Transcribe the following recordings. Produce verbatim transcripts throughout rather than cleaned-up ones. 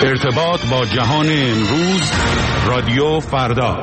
ارتباط با جهان امروز، رادیو فردا.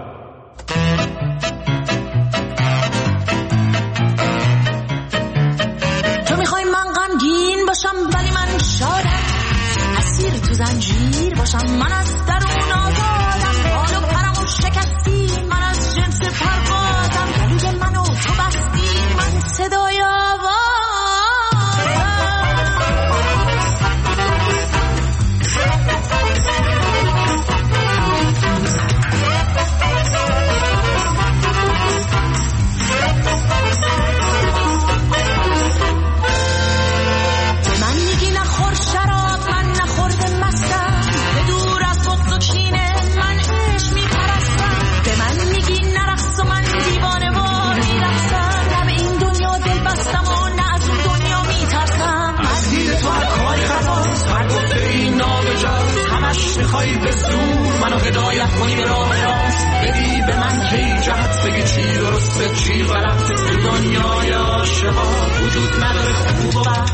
تو میخوای من غمگین باشم ولی من شادم، اسیر تو زنجیر باشم من از درون آزادم، بال و پرمو شکستی من از جنس پروازم، گلوی منو تو بستی من صدای آوازم. میخوای به زور منو هدایت کنی به راه راست، بدی به من کی جهت، بگی چی درسته چی غلط. تو دنیای عاشقا وجود نداره خوب و بد.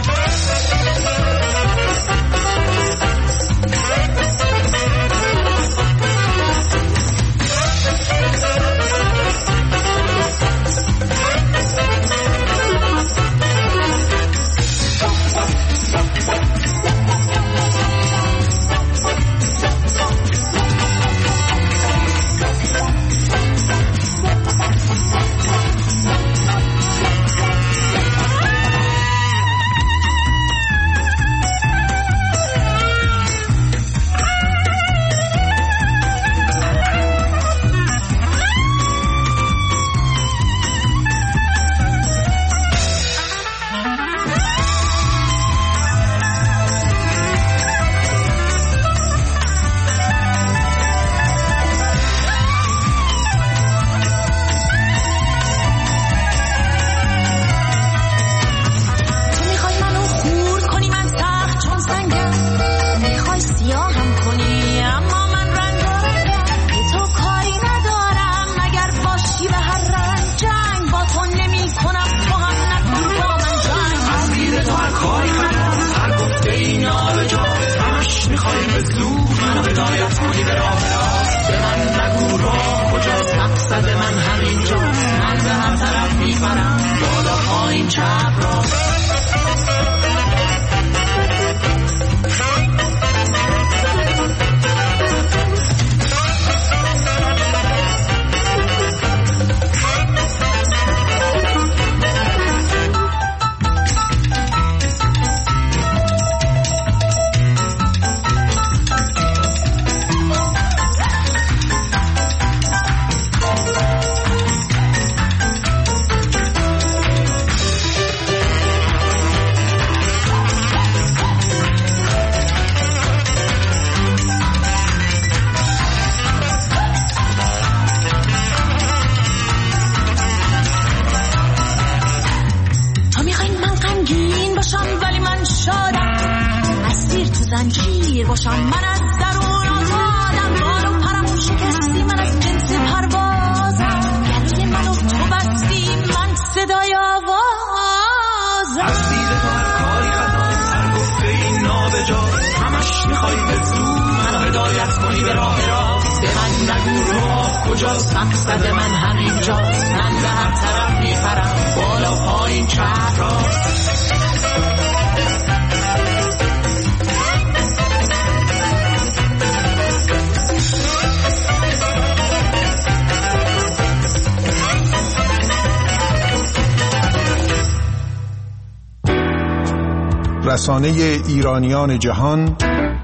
رسانه ایرانیان جهان،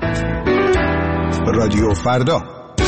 رادیو فردا.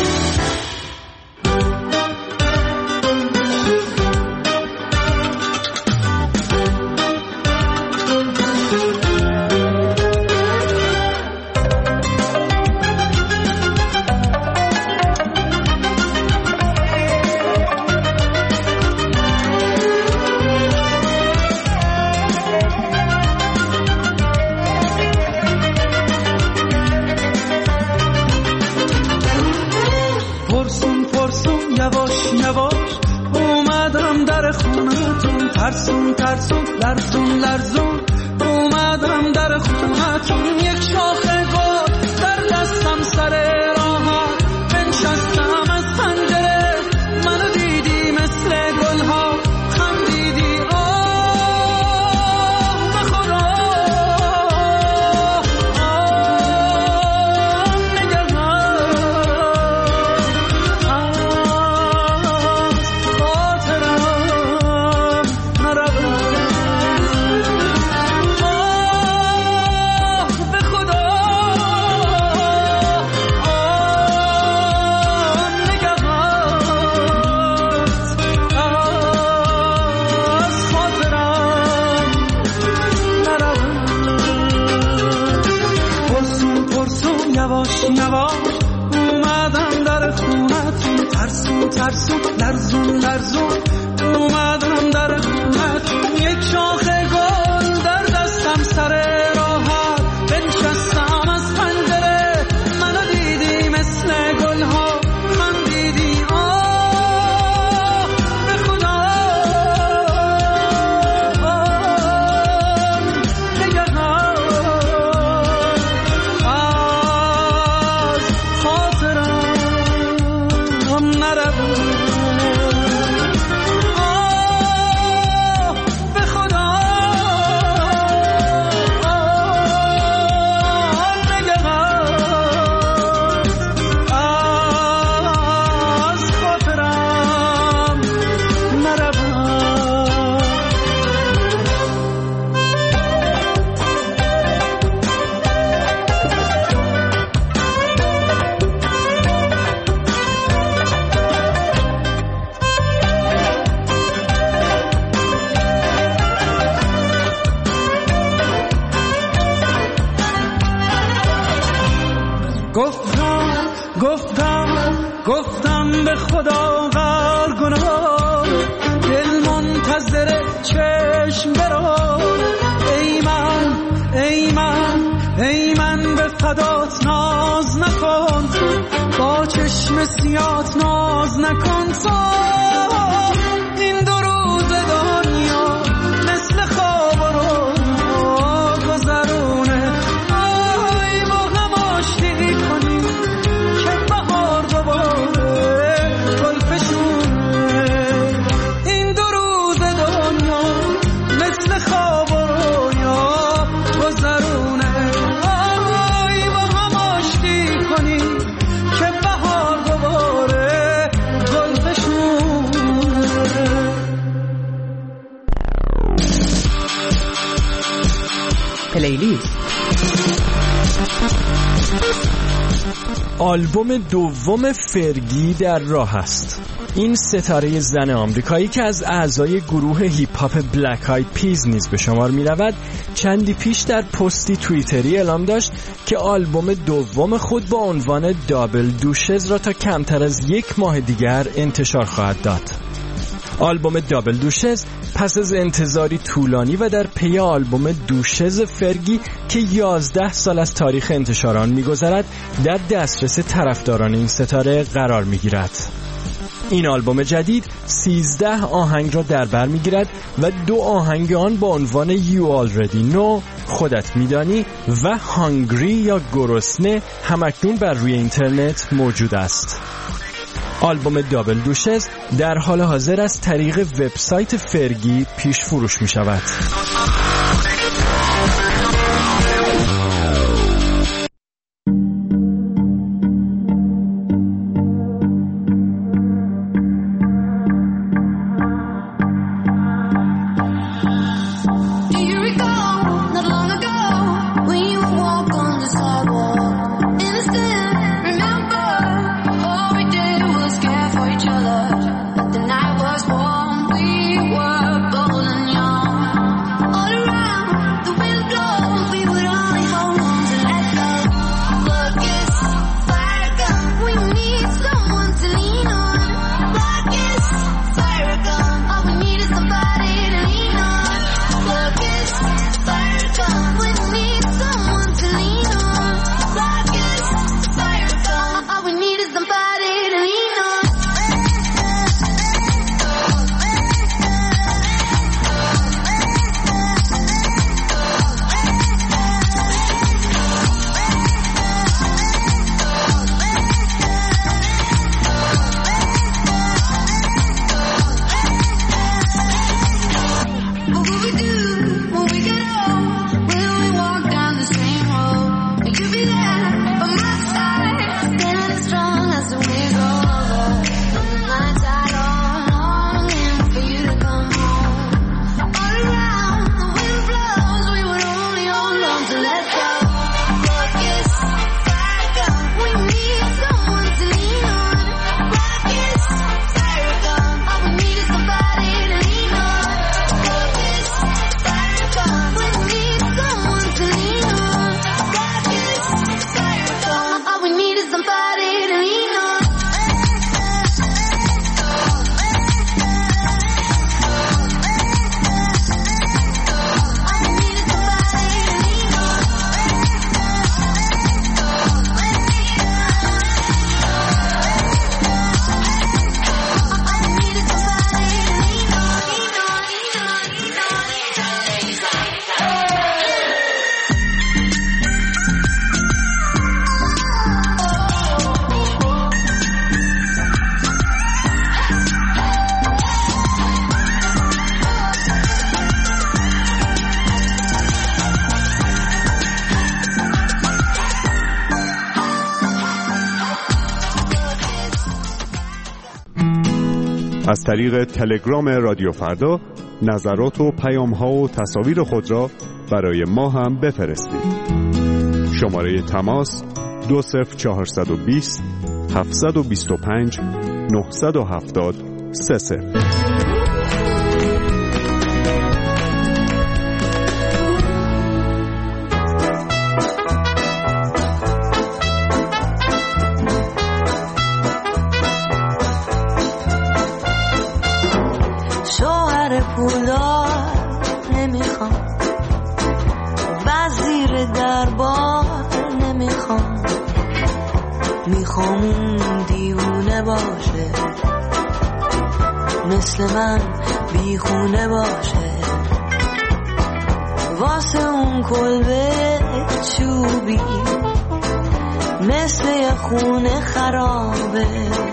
ترسون ترسون لرزون لرزون اومدم در خونتون، یک شاخه گل در دستم ترسون لرزون لرزون اومدم در خونت، یک شاخه گل در دستم سر راحت بنشستم از پنجره، منو دیدی مثل گل ها خندیدی آه به خدا نگهان از خاطرم نرود گفتم گفتم گفتم به خدا غر گناه، دل منتظر چشم برو، ای من ای من ای من به فدات ناز نکن، با چشم سیات ناز نکن، تو این دو روز دنیا مثل خواب رو گذرونه، آی با هم آشتی کنی که بهار دوباره گل فشونه، این دو روز دنیا مثل خواب رو یا گذرونه، آی با هم آشتی کنی که بهار دوباره گل فشونه. پلیلیست. آلبوم دوم فرگی در راه است. این ستاره زن آمریکایی که از اعضای گروه هیپ هاپ بلک آید پیز نیز به شمار می رود، چندی پیش در پستی توییتری اعلام داشت که آلبوم دوم خود با عنوان دابل دوشز را تا کمتر از یک ماه دیگر انتشار خواهد داد. آلبوم دابل دوشز پس از انتظاری طولانی و در پی آلبوم دوشز فرگی که یازده سال از تاریخ انتشار آن می‌گذرد در دسترس طرفداران این ستاره قرار می‌گیرد. این آلبوم جدید سیزده آهنگ را در بر می‌گیرد و دو آهنگ آن با عنوان You Already Know خودت می‌دانی و هانگری یا گرسنه همکنون بر روی اینترنت موجود است. آلبوم دابل دوشز در حال حاضر از طریق وبسایت فرگی پیش فروش می شود. All از طریق تلگرام رادیو فردا نظرات و پیام‌ها و تصاویر خود را برای ما هم بفرستید. شماره تماس دو صفر چهارصد و بیست هفتصد و بیست و پنج نهصد و هفتاد سه صفر. پولدار نمیخوام، وزیر دربار نمیخوام، میخوام اون دیوونه باشه، مثل من بیخونه باشه، واسه اون کلبه چوبی مثل یه خونه خرابه،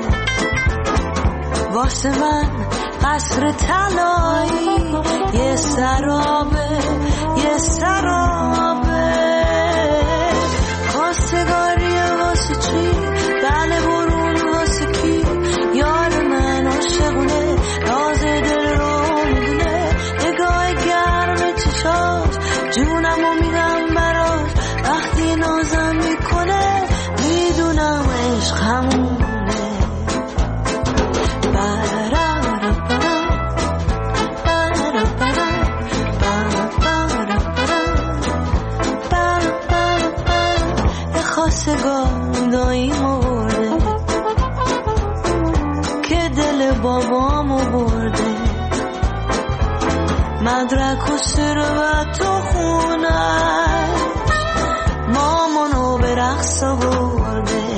واسه من قصر طلایی یه سرابه یه سرابه، خواستگاریه واسه چی؟ بله برون واسه کی؟ یار من عاشقونه راز دل رو میدونه، نگاه گرم چشاش جونمو میدم براش، وقتی نازم میکنه میدونم عشق همونه. خواستگاردایی مرده که دل بابامو برده، مدرک و ثروت و خونه مامانو به رقص برده،